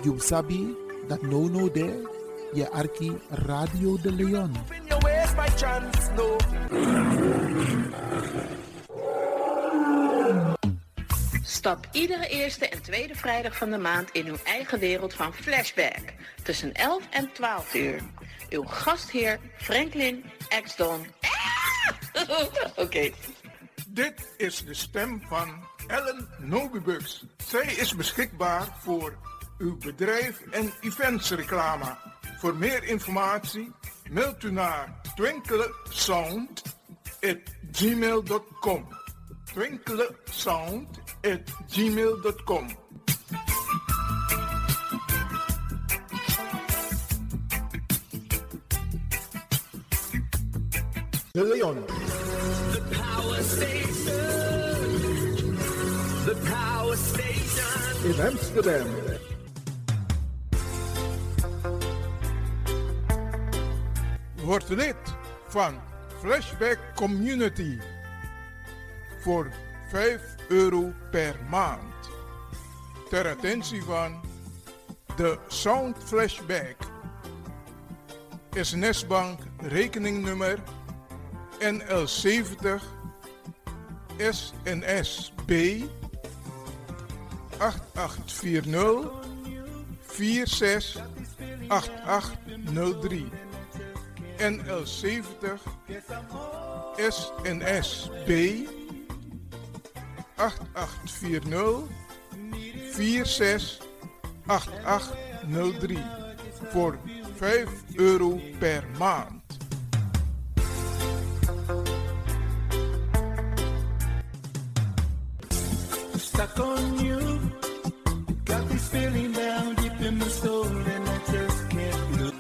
You sabi dat no there, je arki Radio de Leon. Stap iedere eerste en tweede vrijdag van de maand in uw eigen wereld van Flashback. Tussen 11 en 12 uur. Uw gastheer Franklin Exdon. Oké. Dit is de stem van Ellen Nobibugs. Zij is beschikbaar voor uw bedrijf en eventsreclame. Voor meer informatie mailt u naar twinklesound@gmail.com. twinklesound@gmail.com. De Leon. The Power Station. In Amsterdam. Word lid van Flashback Community voor €5 per maand. Ter attentie van de Sound Flashback. SNS-bank rekeningnummer NL70 SNSB 8840 468803 NL70 SNSB 8840 468803 voor €5 per maand. Stuck on you, got this feeling down deep in my soul and I just can't look.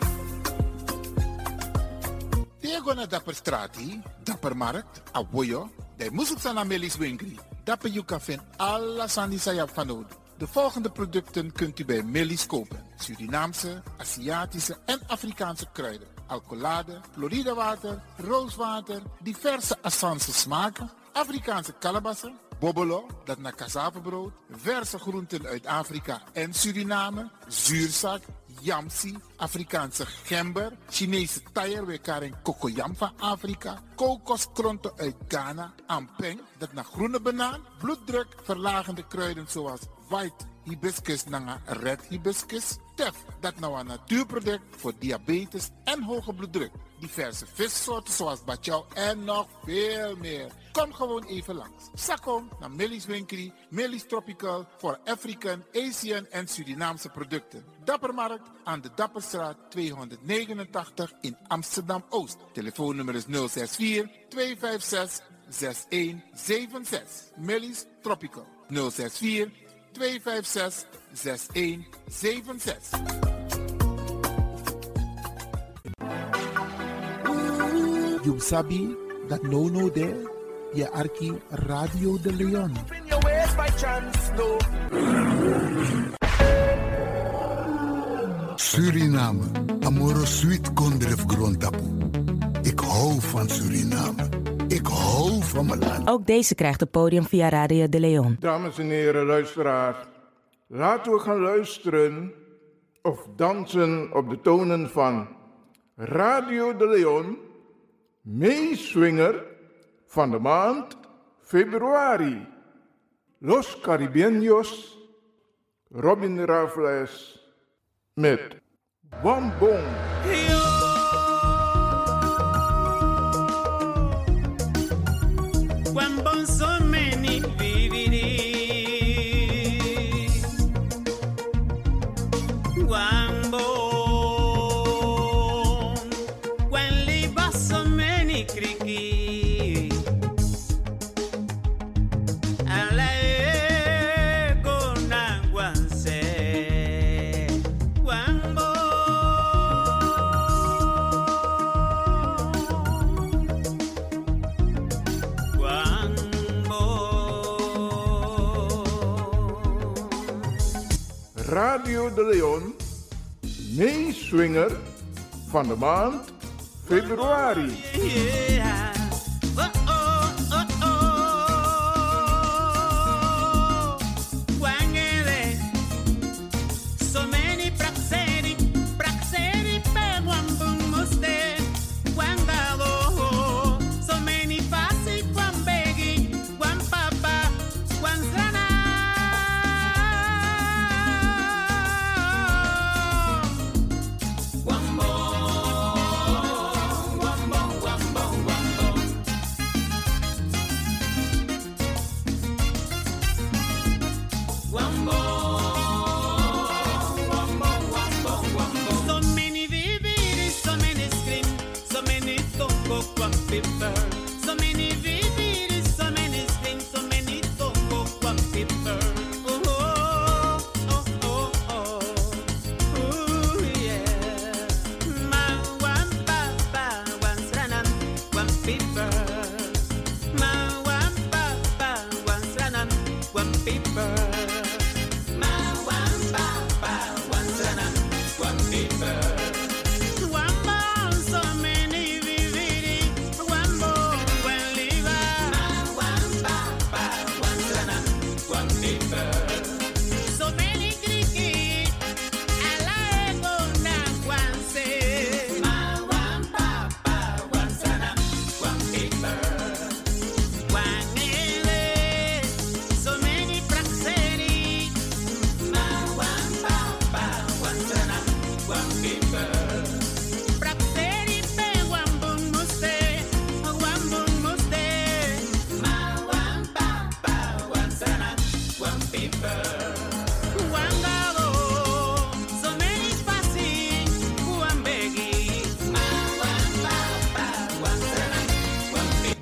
Diego na Dapper Strati, Dapper Markt, Aboyo, de Musuksana Melis Winkri. Dapper Yuka vindt alla Sani Sayap van nodig. De volgende producten kunt u bij Melis kopen: Surinaamse, Aziatische en Afrikaanse kruiden, alcoholade, Florida water, rooswater, diverse Assange smaken, Afrikaanse kalebassen, bobbelo, dat naar cassavebrood, verse groenten uit Afrika en Suriname, zuurzak, yamsi, Afrikaanse gember, Chinese taier, en kokoyam van Afrika, kokoskronten uit Ghana, ampeng, dat naar groene banaan, bloeddruk, verlagende kruiden zoals white hibiscus naar red hibiscus, tef, dat nou een natuurproduct voor diabetes en hoge bloeddruk, diverse vissoorten zoals bachao en nog veel meer. Kom gewoon even langs. Sakkom naar Millie's Winkri, Millie's Tropical voor African, Asian en Surinaamse producten. Dappermarkt aan de Dapperstraat 289 in Amsterdam-Oost. Telefoonnummer is 064 256 6176. Millie's Tropical 064 256 6176. You sabi dat no there, je arki Radio de Leon. Suriname, amoro sweet kondref grondapu. Ik hou van Suriname. Ik hou van mijn land. Ook deze krijgt het podium via Radio de Leon. Dames en heren, luisteraars. Laten we gaan luisteren of dansen op de tonen van Radio de Leon, meeswinger van de maand februari. Los Caribeños, Robin Raffles met Wambong. Wambon so many viviri. Wambon, when liba so many kriki. Alae go na guanse. Wambon. Radio de Leon, meeswinger van de maand februari. Yeah. Oh, oh, oh, oh. Wangele. So many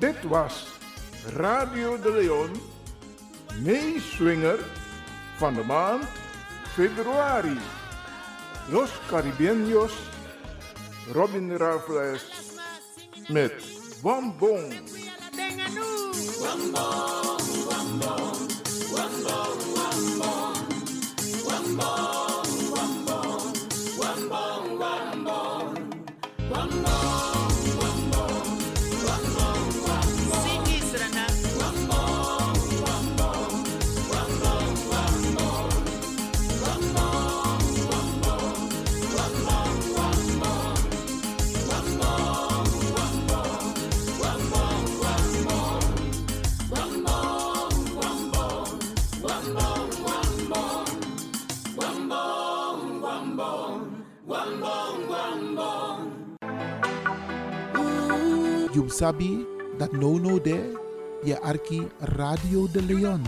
Dit was Radio de Leon, meeswinger van de maand februari. Los Caribeños, Robin Raffles met Wambong. You sabi that no there, je arki Radio de Leon.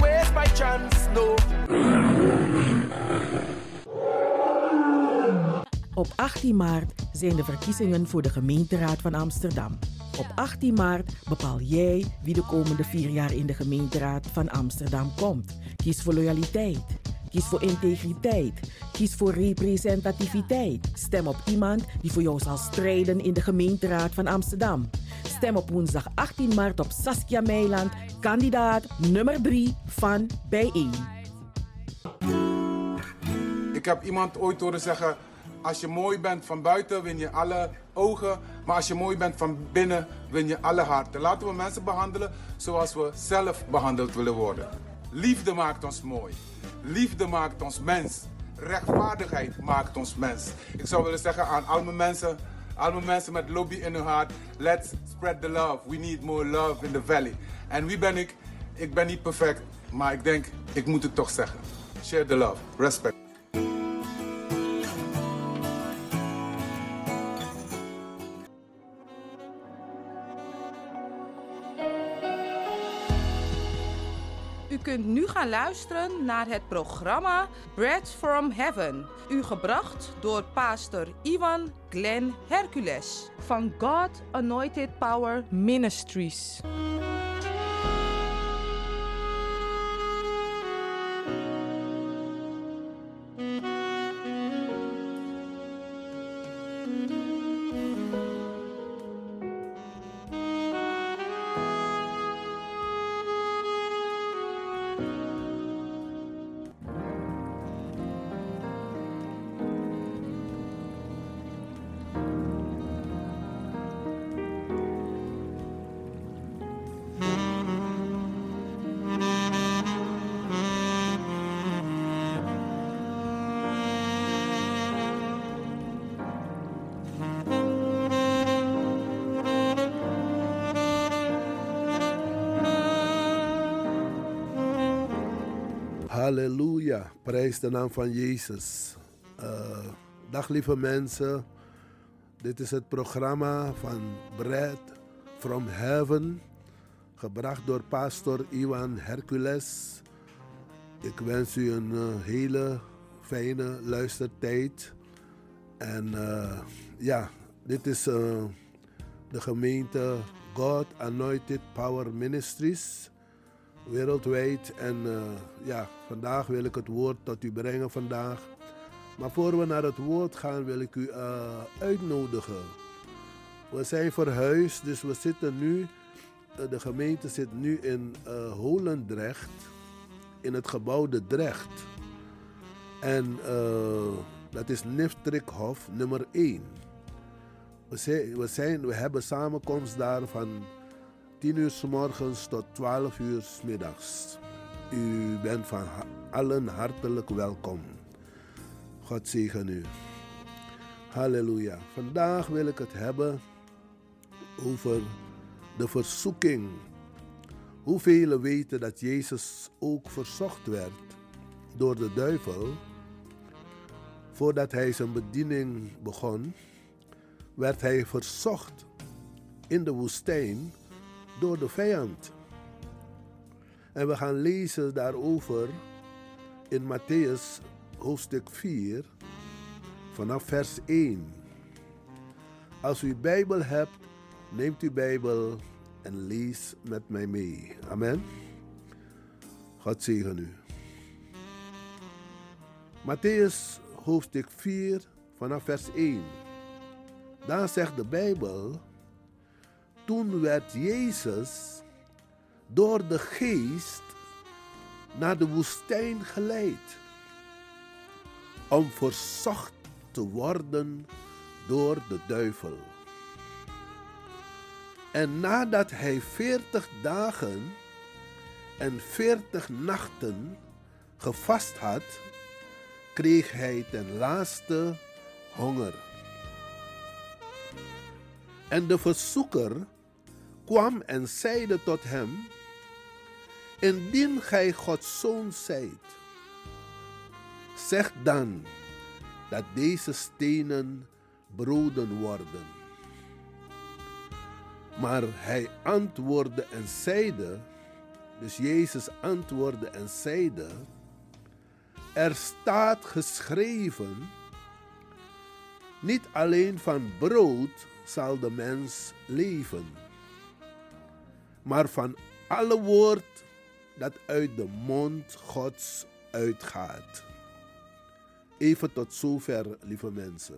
Op 18 maart zijn de verkiezingen voor de gemeenteraad van Amsterdam. Op 18 maart bepaal jij wie de komende 4 jaar in de gemeenteraad van Amsterdam komt. Kies voor loyaliteit. Kies voor integriteit. Kies voor representativiteit. Stem op iemand die voor jou zal strijden in de gemeenteraad van Amsterdam. Stem op woensdag 18 maart op Saskia Meiland, kandidaat nummer 3 van Bijeen. Ik heb iemand ooit horen zeggen, als je mooi bent van buiten win je alle ogen, maar als je mooi bent van binnen win je alle harten. Laten we mensen behandelen zoals we zelf behandeld willen worden. Liefde maakt ons mooi. Liefde maakt ons mens. Rechtvaardigheid maakt ons mens. Ik zou willen zeggen aan al mijn mensen met lobby in hun hart, let's spread the love. We need more love in the valley. En wie ben ik? Ik ben niet perfect, maar ik denk, ik moet het toch zeggen. Share the love. Respect. U kunt nu gaan luisteren naar het programma Bread from Heaven. U gebracht door pastor Iwan Glenn Hercules van God Anointed Power Ministries. Halleluja, prijs de naam van Jezus. Dag lieve mensen, dit is het programma van Bread from Heaven, gebracht door pastor Iwan Hercules. Ik wens u een hele fijne luistertijd. En dit is de gemeente God Anointed Power Ministries. Wereldwijd. En vandaag wil ik het woord tot u brengen vandaag. Maar voor we naar het woord gaan wil ik u uitnodigen. We zijn verhuisd, dus we zitten nu, de gemeente zit nu in Holendrecht, in het gebouw De Drecht. En dat is Niftrikhof nummer 1. We hebben samenkomst daar van 10 uur 's morgens tot 12 uur 's middags. U bent van allen hartelijk welkom. God zegen u. Halleluja. Vandaag wil ik het hebben over de verzoeking. Hoeveel weten dat Jezus ook verzocht werd door de duivel? Voordat hij zijn bediening begon, werd hij verzocht in de woestijn door de vijand. En we gaan lezen daarover in Mattheüs hoofdstuk 4 vanaf vers 1. Als u Bijbel hebt, neemt uw Bijbel en lees met mij mee. Amen. God zegen u. Mattheüs hoofdstuk 4 vanaf vers 1. Daar zegt de Bijbel: toen werd Jezus door de Geest naar de woestijn geleid om verzocht te worden door de duivel. En nadat hij 40 dagen en 40 nachten gevast had, kreeg hij ten laatste honger. En de verzoeker kwam en zeide tot hem: indien gij Gods zoon zijt, zeg dan dat deze stenen broden worden. Maar hij antwoordde en zeide, dus Jezus antwoordde en zeide: er staat geschreven, niet alleen van brood zal de mens leven, maar van alle woord dat uit de mond Gods uitgaat. Even tot zover, lieve mensen.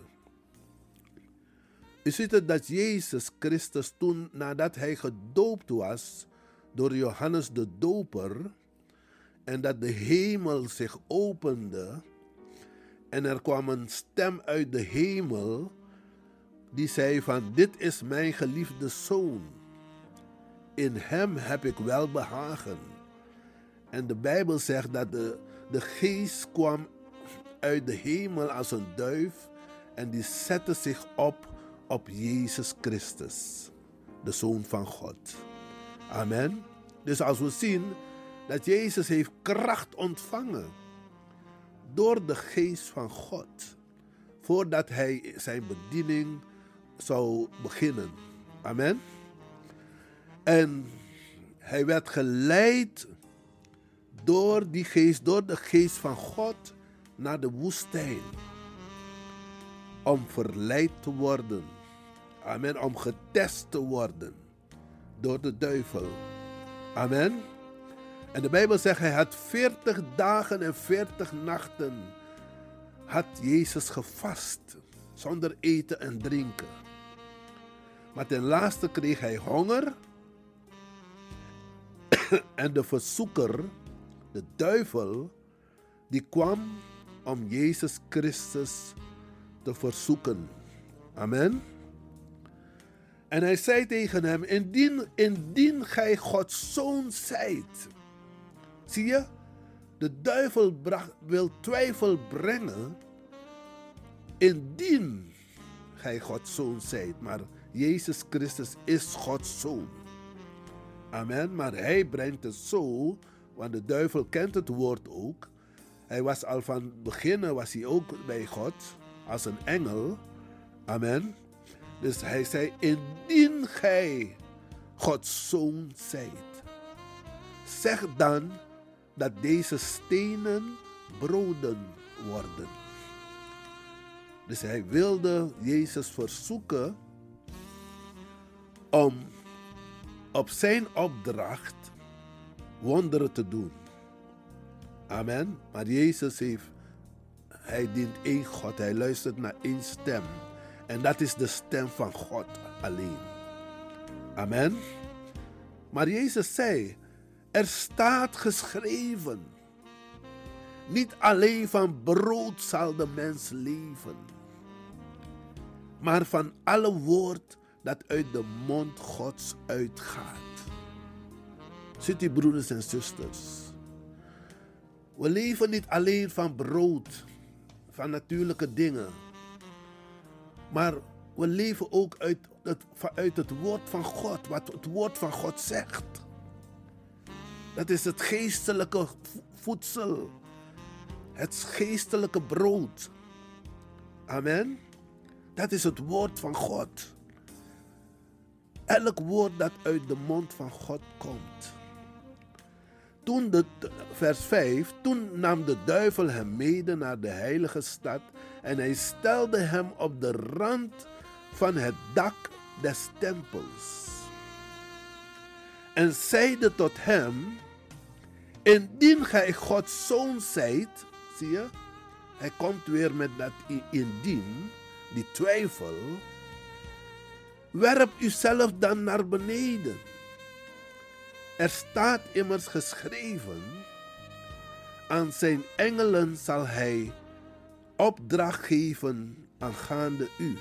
U ziet het dat Jezus Christus toen, nadat hij gedoopt was door Johannes de Doper, en dat de hemel zich opende, en er kwam een stem uit de hemel, die zei van: dit is mijn geliefde zoon. In hem heb ik welbehagen. En de Bijbel zegt dat de geest kwam uit de hemel als een duif en die zette zich op Jezus Christus, de Zoon van God. Amen. Dus als we zien dat Jezus heeft kracht ontvangen door de geest van God, voordat hij zijn bediening zou beginnen. Amen. En hij werd geleid door die geest, door de geest van God, naar de woestijn. Om verleid te worden. Amen. Om getest te worden door de duivel. Amen. En de Bijbel zegt, hij had 40 dagen en 40 nachten had Jezus gevast, zonder eten en drinken. Maar ten laatste kreeg hij honger. En de verzoeker, de duivel, die kwam om Jezus Christus te verzoeken. Amen. En hij zei tegen hem, indien gij Gods zoon zijt. Zie je, de duivel wil twijfel brengen, indien gij Gods zoon zijt. Maar Jezus Christus is Gods zoon. Amen. Maar hij brengt het zo, want de duivel kent het woord ook. Hij was al van het begin, was hij ook bij God, als een engel. Amen. Dus hij zei, indien gij Gods zoon zijt, zeg dan dat deze stenen broden worden. Dus hij wilde Jezus verzoeken om op zijn opdracht wonderen te doen. Amen. Maar Jezus hij dient één God. Hij luistert naar één stem. En dat is de stem van God alleen. Amen. Maar Jezus zei, er staat geschreven, niet alleen van brood zal de mens leven, maar van alle woord dat uit de mond Gods uitgaat. Ziet u, broeders en zusters, we leven niet alleen van brood, van natuurlijke dingen, maar we leven ook uit het woord van God, wat het woord van God zegt. Dat is het geestelijke voedsel, het geestelijke brood. Amen. Dat is het woord van God. Elk woord dat uit de mond van God komt. Vers 5, toen nam de duivel hem mede naar de heilige stad en hij stelde hem op de rand van het dak des tempels. En zeide tot hem, indien gij Gods zoon zijt, zie je, hij komt weer met dat indien, die twijfel, werp uzelf dan naar beneden. Er staat immers geschreven, aan zijn engelen zal hij opdracht geven aangaande u.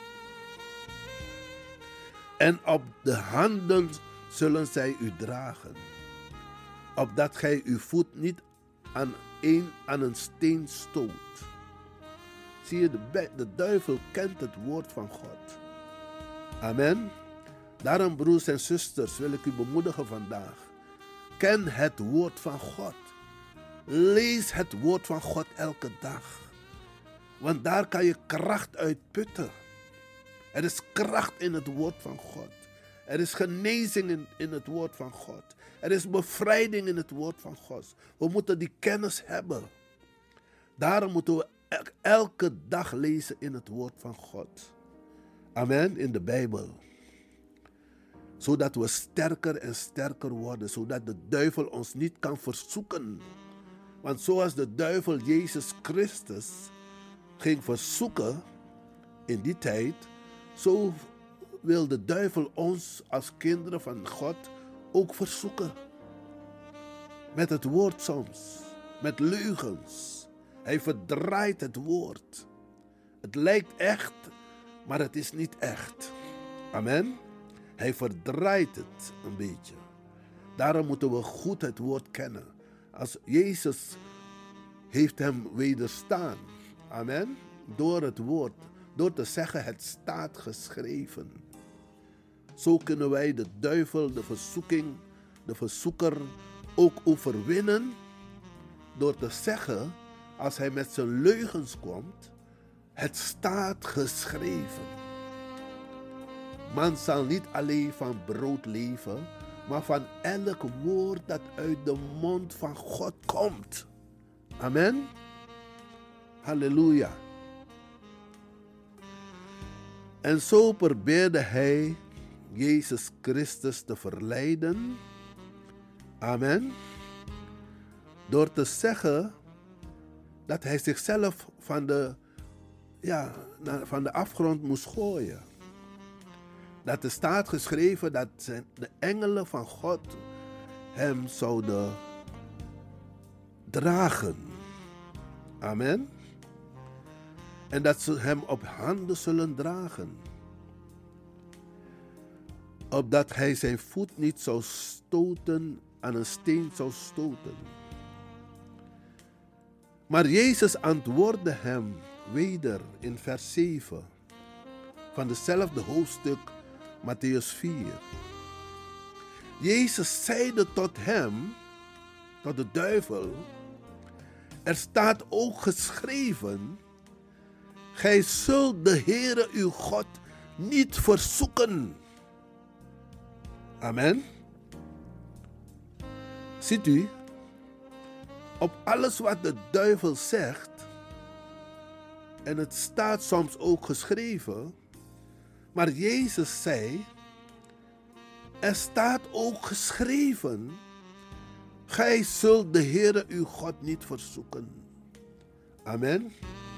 En op de handen zullen zij u dragen, opdat gij uw voet niet aan een steen stoot. Zie je, de duivel kent het woord van God. Amen. Daarom, broers en zusters, wil ik u bemoedigen vandaag. Ken het woord van God. Lees het woord van God elke dag. Want daar kan je kracht uit putten. Er is kracht in het woord van God. Er is genezing in het woord van God. Er is bevrijding in het woord van God. We moeten die kennis hebben. Daarom moeten we elke dag lezen in het woord van God. Amen, in de Bijbel. Zodat we sterker en sterker worden. Zodat de duivel ons niet kan verzoeken. Want zoals de duivel Jezus Christus ging verzoeken in die tijd, zo wil de duivel ons als kinderen van God ook verzoeken. Met het woord soms, met leugens. Hij verdraait het woord. Het lijkt echt, maar het is niet echt. Amen. Hij verdraait het een beetje. Daarom moeten we goed het woord kennen. Als Jezus heeft hem wederstaan. Amen. Door het woord. Door te zeggen, het staat geschreven. Zo kunnen wij de duivel, de verzoeking, de verzoeker ook overwinnen. Door te zeggen, als hij met zijn leugens komt, het staat geschreven. Man zal niet alleen van brood leven, maar van elk woord dat uit de mond van God komt. Amen. Halleluja. En zo probeerde hij Jezus Christus te verleiden. Amen. Door te zeggen dat hij zichzelf van de afgrond moest gooien. Dat er staat geschreven dat de engelen van God hem zouden dragen. Amen. En dat ze hem op handen zullen dragen. Opdat hij zijn voet niet zou stoten, aan een steen zou stoten. Maar Jezus antwoordde hem weder in vers 7 van dezelfde hoofdstuk Mattheüs 4. Jezus zeide tot hem, tot de duivel, er staat ook geschreven, gij zult de Heere uw God niet verzoeken. Amen. Ziet u, op alles wat de duivel zegt, en het staat soms ook geschreven, maar Jezus zei, er staat ook geschreven, gij zult de Heere uw God niet verzoeken. Amen.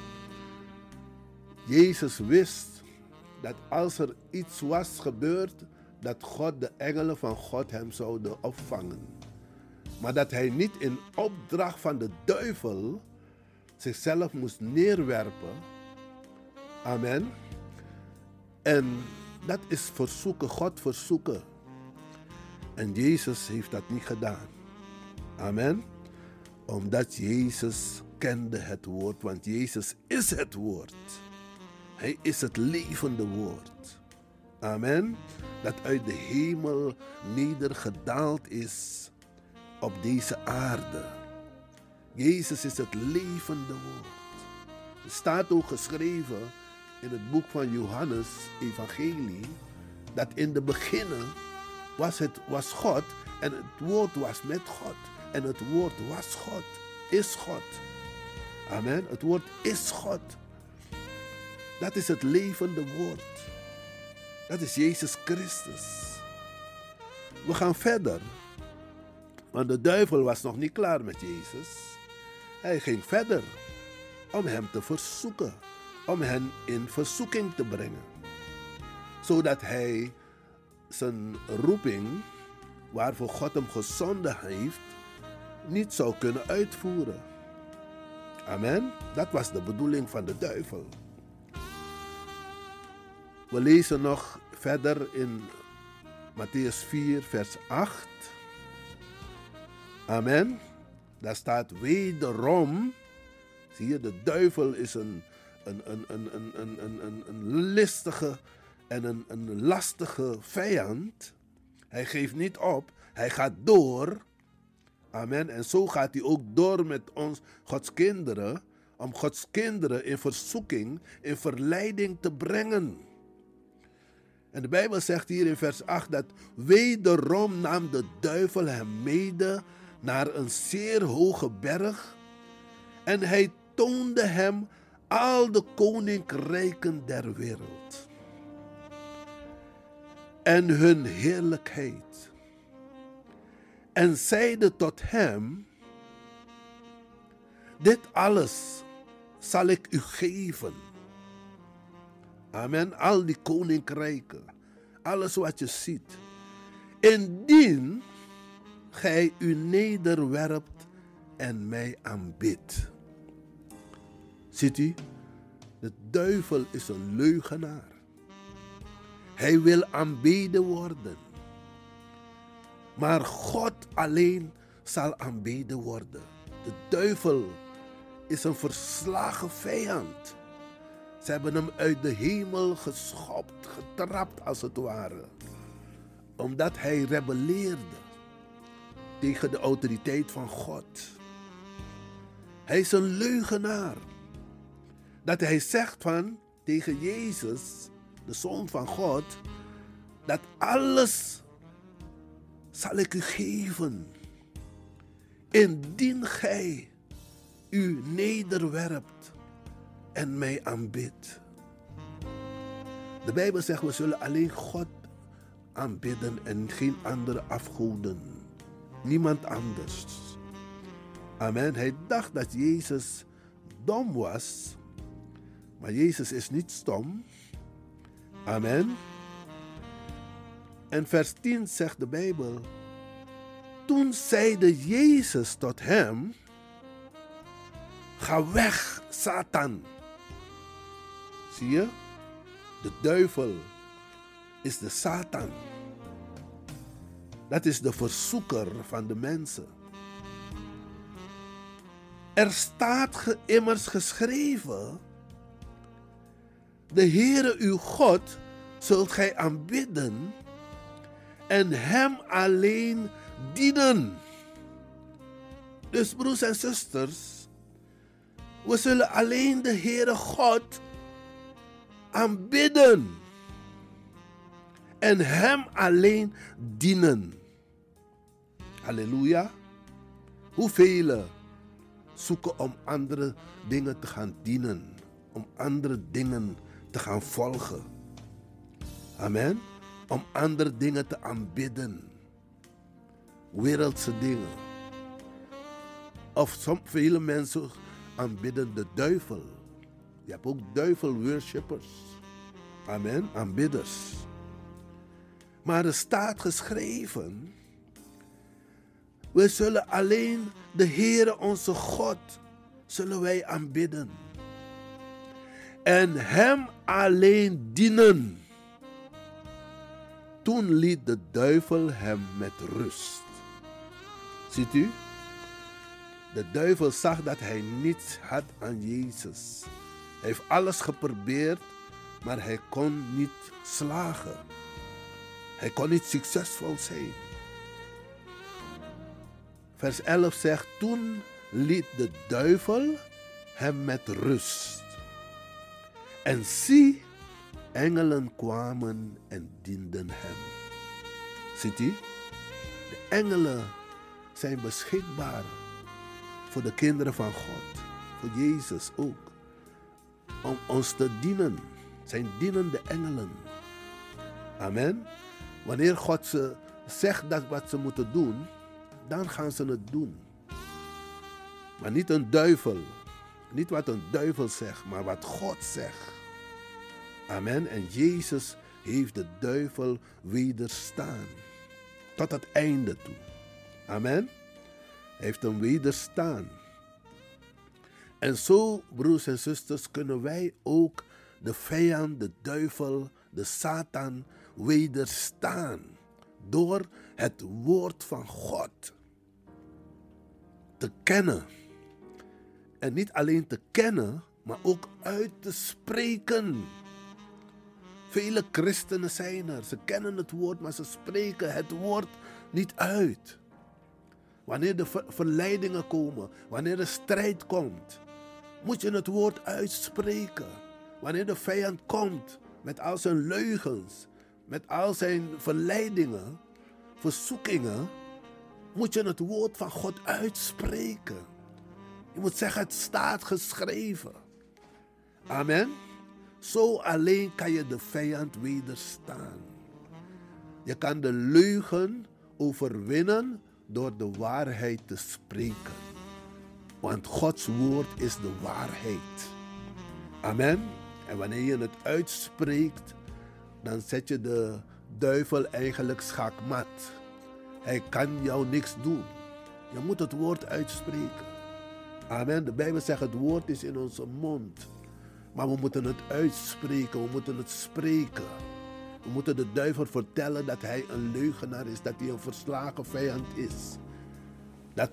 Jezus wist dat als er iets was gebeurd, dat God, de engelen van God hem zouden opvangen. Maar dat hij niet in opdracht van de duivel zichzelf moest neerwerpen. Amen. En dat is verzoeken, God verzoeken. En Jezus heeft dat niet gedaan. Amen. Omdat Jezus kende het woord, want Jezus is het woord. Hij is het levende woord. Amen. Dat uit de hemel nedergedaald is op deze aarde. Jezus is het levende woord. Er staat ook geschreven in het boek van Johannes, evangelie, dat in de beginnen was God en het woord was met God. En het woord was God, is God. Amen. Het woord is God. Dat is het levende woord. Dat is Jezus Christus. We gaan verder. Want de duivel was nog niet klaar met Jezus. Hij ging verder om hem te verzoeken. Om hen in verzoeking te brengen. Zodat hij zijn roeping, waarvoor God hem gezonden heeft, niet zou kunnen uitvoeren. Amen. Dat was de bedoeling van de duivel. We lezen nog verder in Mattheüs 4, vers 8. Amen. Daar staat wederom. Zie je, de duivel is een listige en een lastige vijand. Hij geeft niet op. Hij gaat door. Amen. En zo gaat hij ook door met ons, Gods kinderen. Om Gods kinderen in verzoeking, in verleiding te brengen. En de Bijbel zegt hier in vers 8 dat wederom nam de duivel hem mede naar een zeer hoge berg. En hij toonde hem al de koninkrijken der wereld. En hun heerlijkheid. En zeide tot hem: dit alles zal ik u geven. Amen. Al die koninkrijken. Alles wat je ziet. Indien gij u nederwerpt en mij aanbidt. Ziet u? De duivel is een leugenaar. Hij wil aanbeden worden. Maar God alleen zal aanbeden worden. De duivel is een verslagen vijand. Ze hebben hem uit de hemel geschopt, getrapt als het ware. Omdat hij rebelleerde tegen de autoriteit van God. Hij is een leugenaar. Dat hij zegt tegen Jezus, de Zoon van God, dat alles zal ik u geven. Indien gij u nederwerpt en mij aanbidt. De Bijbel zegt, we zullen alleen God aanbidden en geen andere afgoden. Niemand anders. Amen. Hij dacht dat Jezus dom was. Maar Jezus is niet stom. Amen. En vers 10 zegt de Bijbel: toen zeide Jezus tot hem: ga weg, Satan. Zie je? De duivel is de Satan. Dat is de verzoeker van de mensen. Er staat immers geschreven: de Heere uw God zult gij aanbidden en hem alleen dienen. Dus broers en zusters, we zullen alleen de Heere God aanbidden en hem alleen dienen. Halleluja. Hoeveel zoeken om andere dingen te gaan dienen, om andere dingen te gaan volgen. Amen. Om andere dingen te aanbidden. Wereldse dingen. Of vele mensen aanbidden de duivel. Je hebt ook duivel-worshippers. Amen. Aanbidders. Maar er staat geschreven: we zullen alleen de Heere onze God zullen wij aanbidden. En hem alleen dienen. Toen liet de duivel hem met rust. Ziet u? De duivel zag dat hij niets had aan Jezus. Hij heeft alles geprobeerd, maar hij kon niet slagen. Hij kon niet succesvol zijn. Vers 11 zegt: toen liet de duivel hem met rust. En zie, engelen kwamen en dienden hem. Ziet u? De engelen zijn beschikbaar voor de kinderen van God. Voor Jezus ook. Om ons te dienen. Zijn dienende engelen. Amen. Wanneer God ze zegt dat wat ze moeten doen, dan gaan ze het doen. Maar niet een duivel. Niet wat een duivel zegt, maar wat God zegt. Amen. En Jezus heeft de duivel wederstaan. Tot het einde toe. Amen. Hij heeft hem wederstaan. En zo, broers en zusters, kunnen wij ook de vijand, de duivel, de Satan wederstaan. Door het woord van God te kennen. En niet alleen te kennen, maar ook uit te spreken. Vele christenen zijn er. Ze kennen het woord, maar ze spreken het woord niet uit. Wanneer de verleidingen komen, wanneer de strijd komt, moet je het woord uitspreken. Wanneer de vijand komt met al zijn leugens, met al zijn verleidingen, verzoekingen, moet je het woord van God uitspreken. Je moet zeggen, het staat geschreven. Amen. Zo alleen kan je de vijand wederstaan. Je kan de leugen overwinnen door de waarheid te spreken. Want Gods woord is de waarheid. Amen. En wanneer je het uitspreekt, dan zet je de duivel eigenlijk schaakmat. Hij kan jou niks doen. Je moet het woord uitspreken. Amen. De Bijbel zegt, het woord is in onze mond. Maar we moeten het uitspreken, we moeten het spreken. We moeten de duivel vertellen dat hij een leugenaar is, dat hij een verslagen vijand is. Dat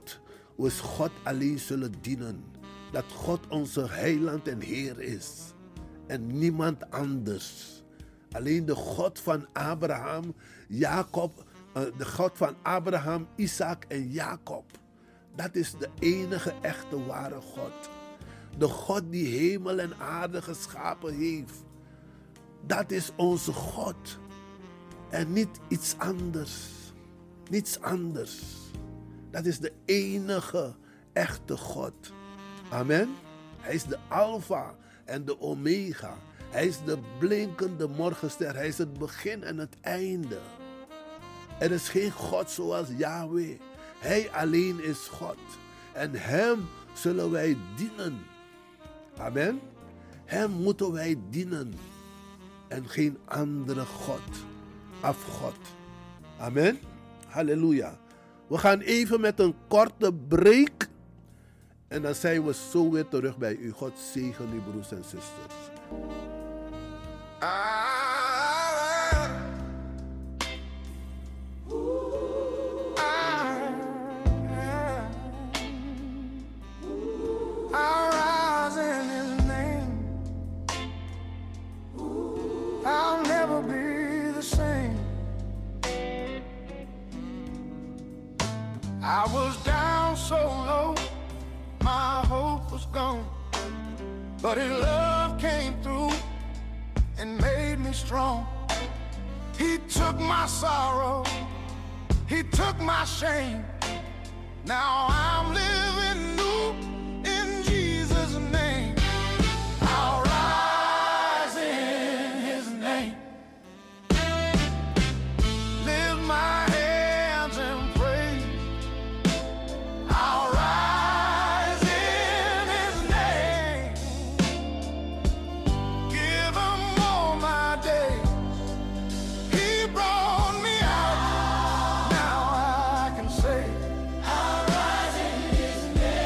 we God alleen zullen dienen. Dat God onze heiland en Heer is. En niemand anders. Alleen de God van Abraham, Jacob, de God van Abraham, Isaac en Jacob. Dat is de enige echte ware God. De God die hemel en aarde geschapen heeft. Dat is onze God. En niet iets anders. Niets anders. Dat is de enige echte God. Amen. Hij is de Alpha en de Omega. Hij is de blinkende morgenster. Hij is het begin en het einde. Er is geen God zoals Yahweh. Hij alleen is God. En hem zullen wij dienen. Amen. Hem moeten wij dienen. En geen andere God. Afgod. Amen. Halleluja. We gaan even met een korte break. En dan zijn we zo weer terug bij u. God zegen u, broers en zusters. I'll never be the same. I was down so low, my hope was gone. But his love came through and made me strong. He took my sorrow, he took my shame. Now I'm living new in Jesus' name. I'll rise in his name. Lift my hands and pray. I'll rise in his name. Give him all my days. He brought me out. Now I can say, I'll rise in his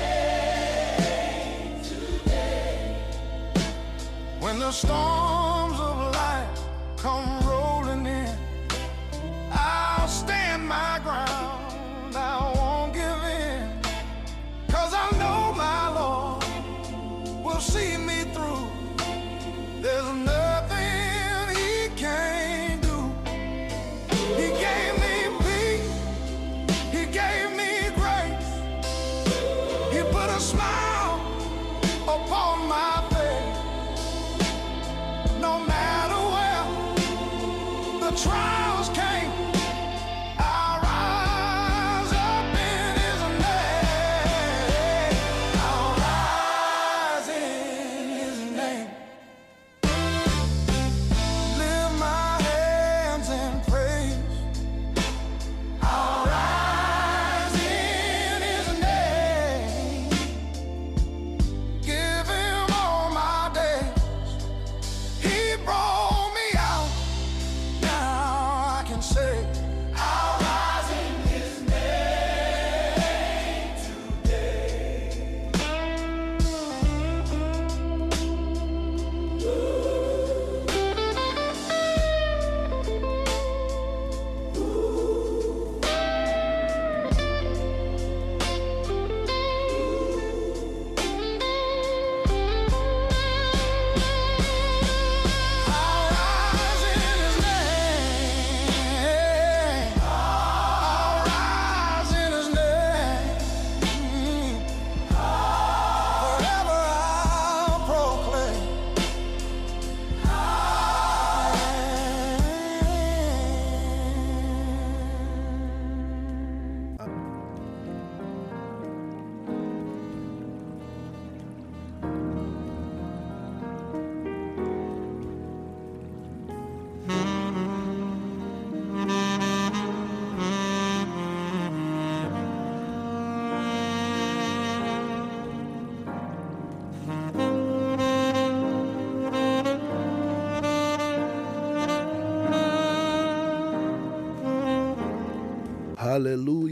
name today. When the storms of life come rolling in, I'll stand my ground, I won't give in. 'Cause I know my Lord will see me through. There's nothing he can't do. He gave me peace, he gave me grace. He put a smile upon my face. No matter where the trials came, I'll rise up in his name. I'll rise in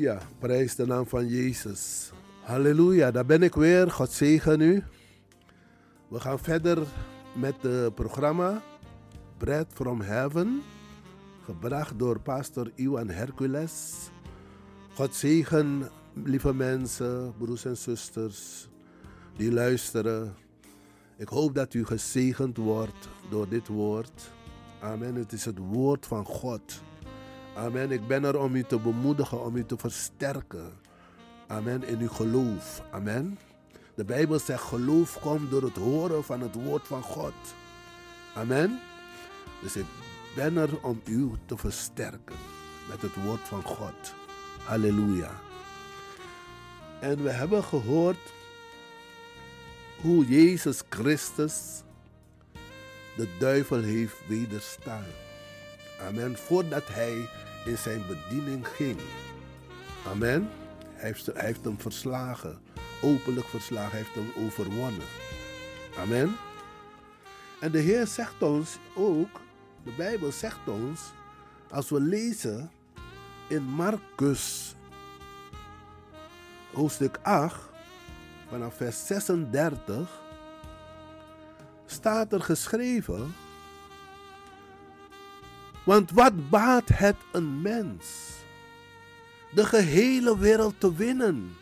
Halleluja, prijs de naam van Jezus. Halleluja, daar ben ik weer. God zegen u. We gaan verder met het programma Bread from Heaven, gebracht door pastor Iwan Hercules. God zegen, lieve mensen, broers en zusters die luisteren. Ik hoop dat u gezegend wordt door dit woord. Amen, het is het woord van God. Amen, ik ben er om u te bemoedigen, om u te versterken. Amen, in uw geloof. Amen. De Bijbel zegt, geloof komt door het horen van het woord van God. Amen. Dus ik ben er om u te versterken met het woord van God. Halleluja. En we hebben gehoord hoe Jezus Christus de duivel heeft wederstaan. Amen. Voordat hij in zijn bediening ging. Amen. Hij heeft hem verslagen. Openlijk verslagen. Hij heeft hem overwonnen. Amen. En de Heer zegt ons ook, de Bijbel zegt ons, als we lezen in Marcus hoofdstuk 8, vanaf vers 36, staat er geschreven, want wat baat het een mens de gehele wereld te winnen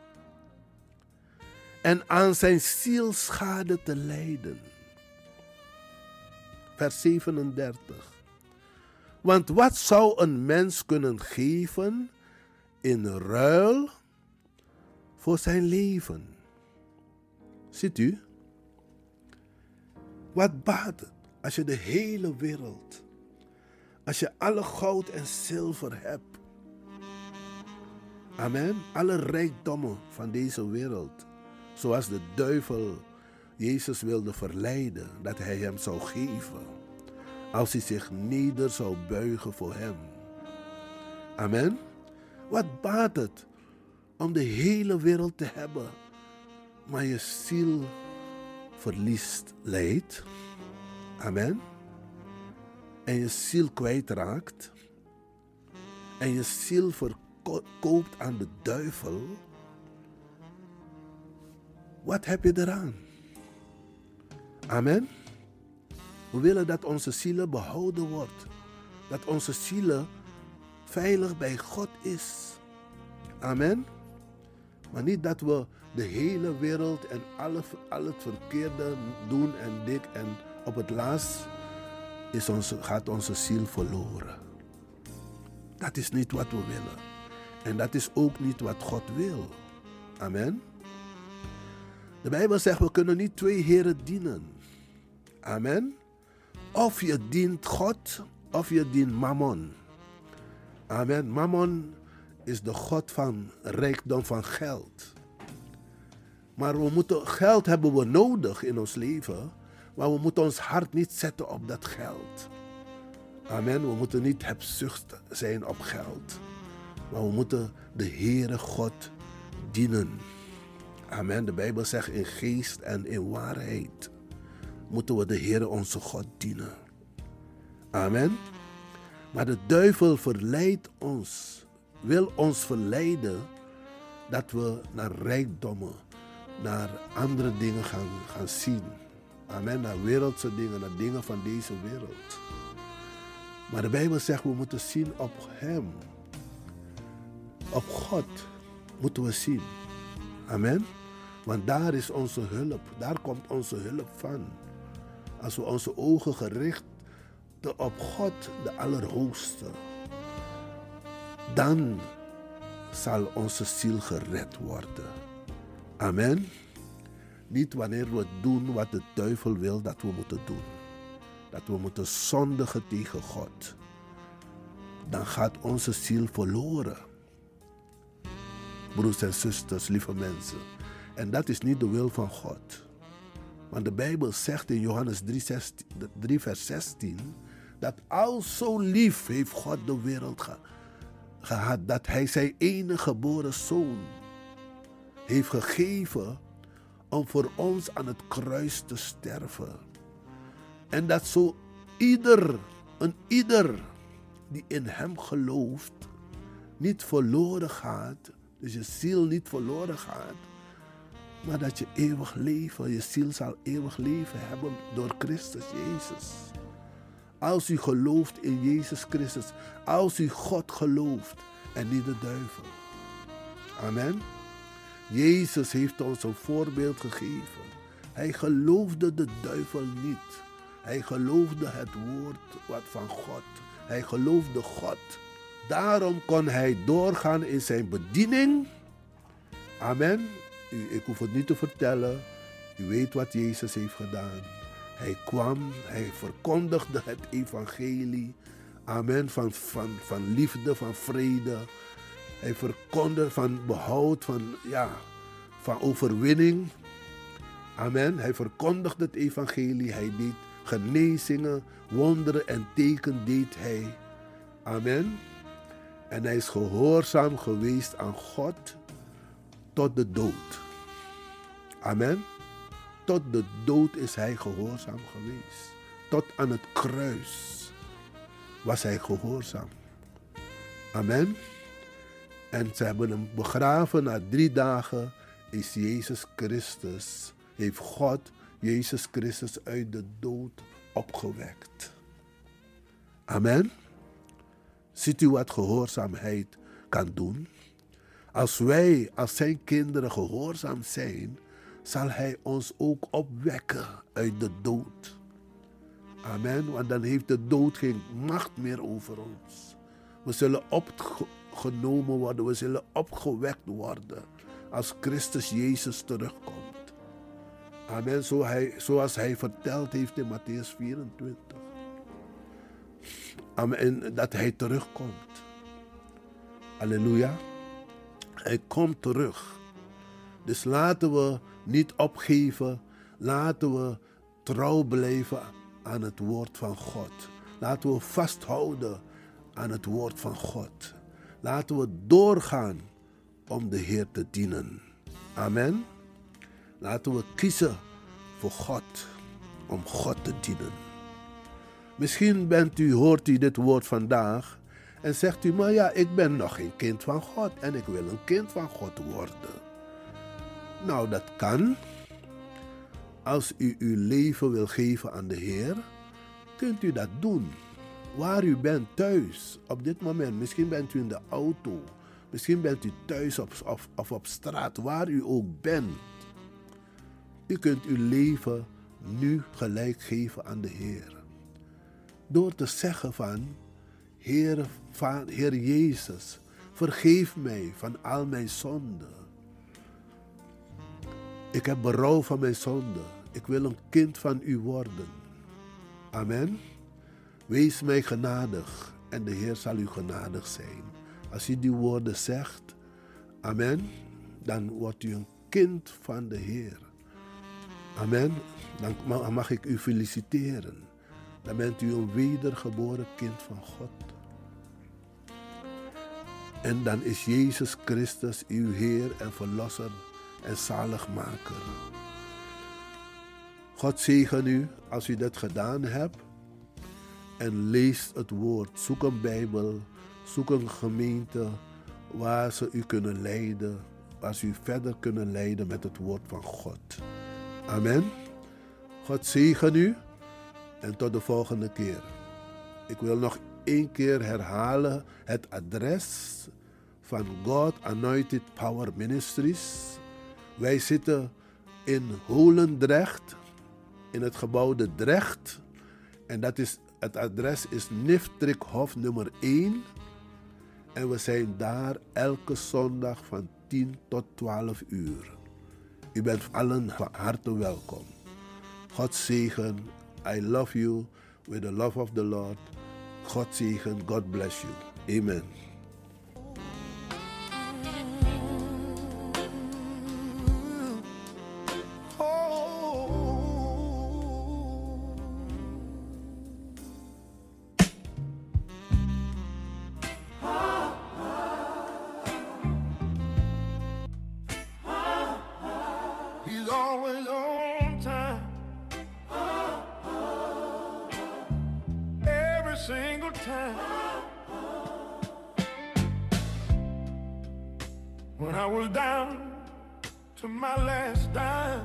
en aan zijn ziel schade te lijden? Vers 37. Want wat zou een mens kunnen geven in ruil voor zijn leven? Ziet u? Wat baat het als je de hele wereld, als je alle goud en zilver hebt? Amen. Alle rijkdommen van deze wereld, zoals de duivel Jezus wilde verleiden, dat hij hem zou geven, als hij zich neder zou buigen voor hem. Amen. Wat baat het om de hele wereld te hebben, maar je ziel verliest, lijdt. Amen. En je ziel kwijtraakt. En je ziel verkoopt aan de duivel. Wat heb je eraan? Amen. We willen dat onze zielen behouden wordt. Dat onze zielen veilig bij God is. Amen. Maar niet dat we de hele wereld en al het verkeerde doen en dit. En op het laatst gaat onze ziel verloren. Dat is niet wat we willen. En dat is ook niet wat God wil. Amen. De Bijbel zegt, we kunnen niet twee heren dienen. Amen. Of je dient God, of je dient Mammon. Amen. Mammon is de god van rijkdom van geld. Maar geld hebben we nodig in ons leven. Maar we moeten ons hart niet zetten op dat geld. Amen. We moeten niet hebzucht zijn op geld. Maar we moeten de Heere God dienen. Amen. De Bijbel zegt in geest en in waarheid moeten we de Heere onze God dienen. Amen. Maar de duivel verleidt ons, wil ons verleiden dat we naar rijkdommen, naar andere dingen gaan zien. Amen. Naar wereldse dingen, naar dingen van deze wereld. Maar de Bijbel zegt, we moeten zien op Hem. Op God moeten we zien. Amen. Want daar is onze hulp. Daar komt onze hulp van. Als we onze ogen gericht op God, de Allerhoogste, dan zal onze ziel gered worden. Amen. Niet wanneer we doen wat de duivel wil dat we moeten doen. Dat we moeten zondigen tegen God. Dan gaat onze ziel verloren. Broers en zusters, lieve mensen. En dat is niet de wil van God. Want de Bijbel zegt in Johannes 3 vers 16... dat al zo lief heeft God de wereld gehad... dat hij zijn enige geboren zoon heeft gegeven... om voor ons aan het kruis te sterven. En dat zo ieder die in hem gelooft... niet verloren gaat. Dus je ziel niet verloren gaat. Maar dat je eeuwig leven, je ziel zal eeuwig leven hebben door Christus Jezus. Als u gelooft in Jezus Christus. Als u God gelooft en niet de duivel. Amen. Jezus heeft ons een voorbeeld gegeven. Hij geloofde de duivel niet. Hij geloofde het woord van God. Hij geloofde God. Daarom kon hij doorgaan in zijn bediening. Amen. Ik hoef het niet te vertellen. U weet wat Jezus heeft gedaan. Hij kwam, hij verkondigde het evangelie. Amen. Van liefde, van vrede. Hij verkondigde van behoud, van overwinning. Amen. Hij verkondigde het evangelie. Hij deed genezingen, wonderen en tekenen deed hij. Amen. En hij is gehoorzaam geweest aan God tot de dood. Amen. Tot de dood is hij gehoorzaam geweest. Tot aan het kruis was hij gehoorzaam. Amen. En ze hebben hem begraven. Na 3 dagen is Jezus Christus, heeft God Jezus Christus uit de dood opgewekt. Amen. Ziet u wat gehoorzaamheid kan doen? Als wij als zijn kinderen gehoorzaam zijn, zal hij ons ook opwekken uit de dood. Amen. Want dan heeft de dood geen macht meer over ons. We zullen opgenomen worden. We zullen opgewekt worden als Christus Jezus terugkomt. Amen. Zoals hij verteld heeft in Mattheüs 24. Amen. Dat hij terugkomt. Halleluja. Hij komt terug. Dus laten we niet opgeven. Laten we trouw blijven aan het woord van God. Laten we vasthouden aan het woord van God. Laten we doorgaan om de Heer te dienen. Amen. Laten we kiezen voor God, om God te dienen. Misschien hoort u dit woord vandaag en zegt u, maar ja, ik ben nog geen kind van God en ik wil een kind van God worden. Nou, dat kan. Als u uw leven wil geven aan de Heer, kunt u dat doen. Waar u bent thuis, op dit moment. Misschien bent u in de auto. Misschien bent u thuis of op straat, waar u ook bent. U kunt uw leven nu gelijk geven aan de Heer. Door te zeggen van, Heer Jezus, vergeef mij van al mijn zonden. Ik heb berouw van mijn zonden. Ik wil een kind van u worden. Amen. Wees mij genadig en de Heer zal u genadig zijn. Als u die woorden zegt, amen, dan wordt u een kind van de Heer. Amen. Dan mag ik u feliciteren. Dan bent u een wedergeboren kind van God. En dan is Jezus Christus uw Heer en Verlosser en Zaligmaker. God zegen u als u dat gedaan hebt. En lees het woord. Zoek een Bijbel. Zoek een gemeente waar ze u kunnen leiden. Waar ze u verder kunnen leiden met het woord van God. Amen. God zegen u. En tot de volgende keer. Ik wil nog 1 keer herhalen het adres van God Anointed Power Ministries. Wij zitten in Holendrecht, in het gebouw De Drecht. En het adres is Niftrikhof nummer 1. En we zijn daar elke zondag van 10 tot 12 uur. U bent allen van harte welkom. God zegen. I love you with the love of the Lord. God zegen. God bless you. Amen. He's always on time. Every single time. When I was down to my last dime,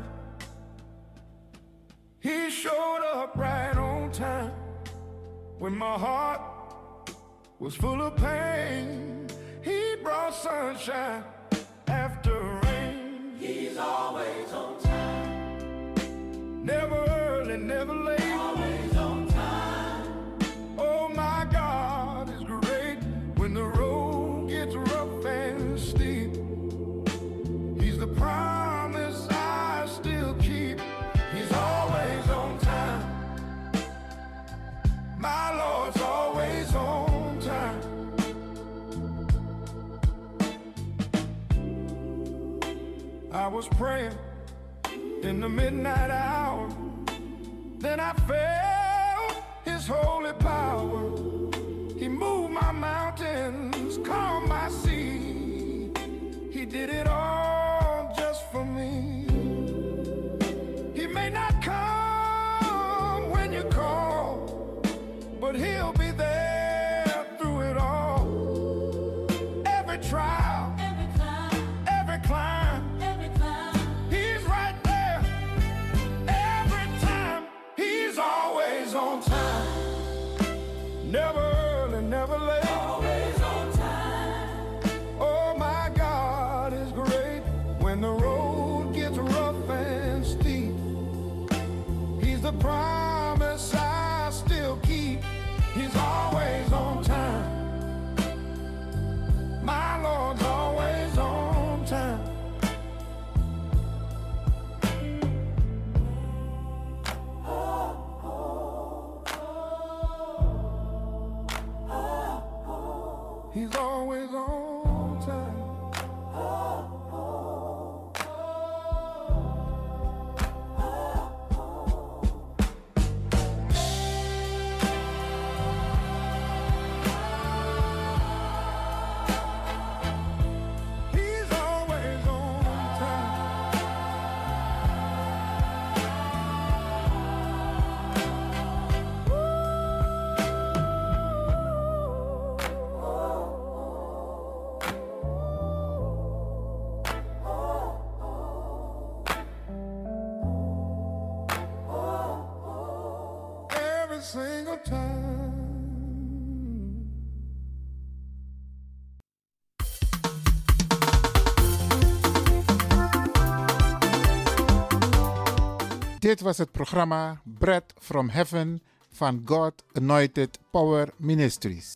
he showed up right on time. When my heart was full of pain, he brought sunshine after rain. He's always on time. Never early, never late. Always on time. Oh, my God is great. When the road gets rough and steep, he's the promise I still keep. He's always on time. My Lord's always on time. I was praying in the midnight hour, then I felt his holy power. He moved my mountains, calmed my sea. He did it all just for me. He may not come when you call, but he'll be there through it all. Every trial, every climb, he's right there. Every time, he's always on time. Never early, never late. Always on time. Oh, my God is great. When the road gets rough and steep, he's the promise I still keep. He's always on time. My Lord's always on time. He's always on time. He's always on time. Every single time. Dit was het programma Bread from Heaven van God Anointed Power Ministries.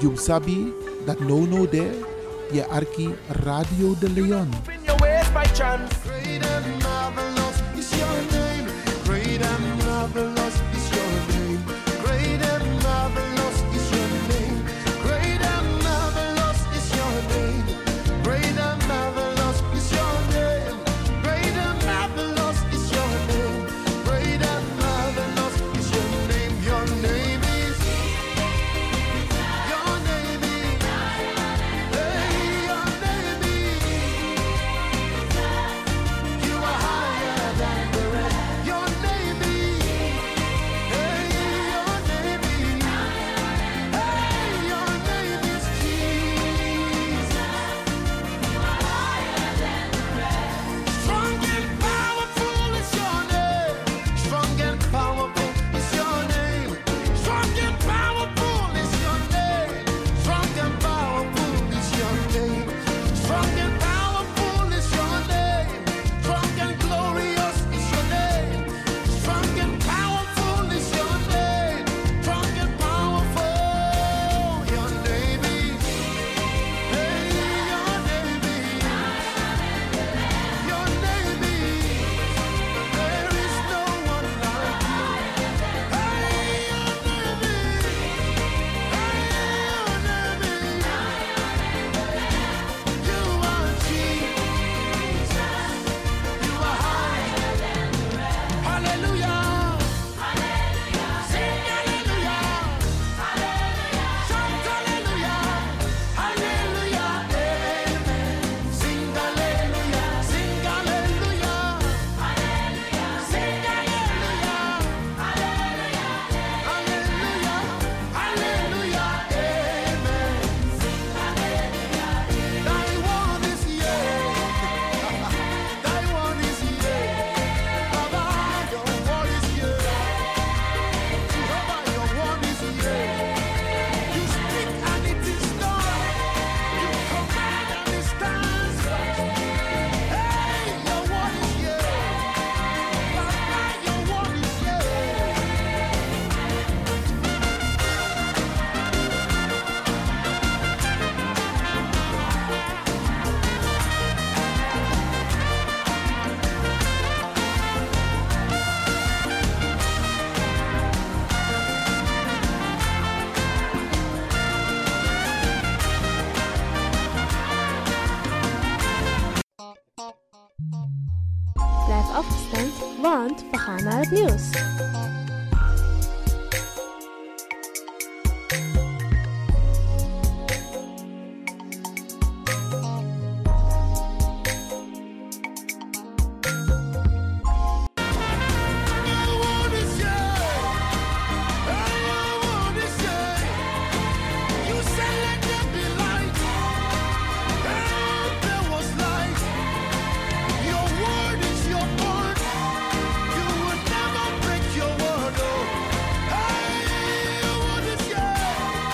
You sabi that no there, je arki Radio de Leon. Great and marvelous is your name. Great and marvelous is your name. Great and marvelous is your name. Great and marvelous is your name. Great and marvelous is your name. Great and marvelous is your name. Great and marvelous is your name. Your name is. Your name is. Hey, your name is. You are higher than the rest. Your name is. Hey, your name is. Hey, your name is Jesus. Strong and powerful is your name. Strong and powerful is your name. Strong and powerful is your name. Strong and powerful is your name. Strong and powerful is your name. Strong and glorious is your name. Strong and powerful is your name. Strong and powerful. Your name is. Hey, your name is. Your name is. There is no one like you. Hey, your name is. Hey, your name is. You are Jesus. You are high. Hallelujah. Sing hallelujah. Shout hallelujah. Hallelujah. Amen. Sing hallelujah. Sing hallelujah. Sing hallelujah. Hallelujah. Hallelujah. Amen. Thy word is yea. Thy word is yea. Baba, your word is yea. Jehovah, your word is yea. You speak and it is done. You command and it stands. Hey, your word is yea. Baba, your word is yea. Blijf afgestemd, want we gaan naar het nieuws. Your word is yea. Your word is yea. You said let there be light. And there was light. Your word is your word. You will never break your word. Oh, hey, your word is yea.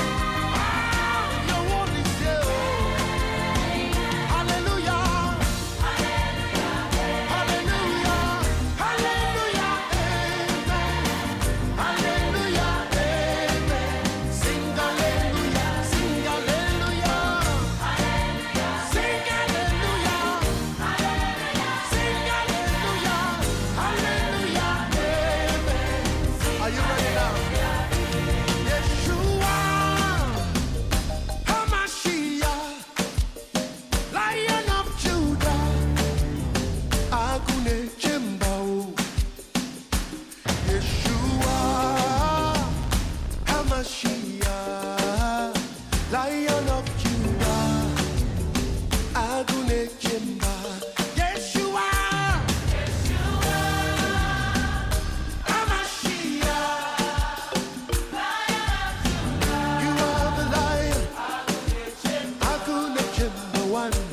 Your word is yea. Hallelujah. Hallelujah. Hallelujah. Amen. Hallelujah. Amen. Sing hallelujah. Sing hallelujah. Sing hallelujah. Sing hallelujah. Hallelujah. Amen. Are you ready now? Yeshua, HaMashiach, Lion of Judah, Agune Chimbao. Yeshua, HaMashiach, Lion of Judah, Agune Chimba. Yeshua, HaMashiach, you are the Lion, Agune Chimba one.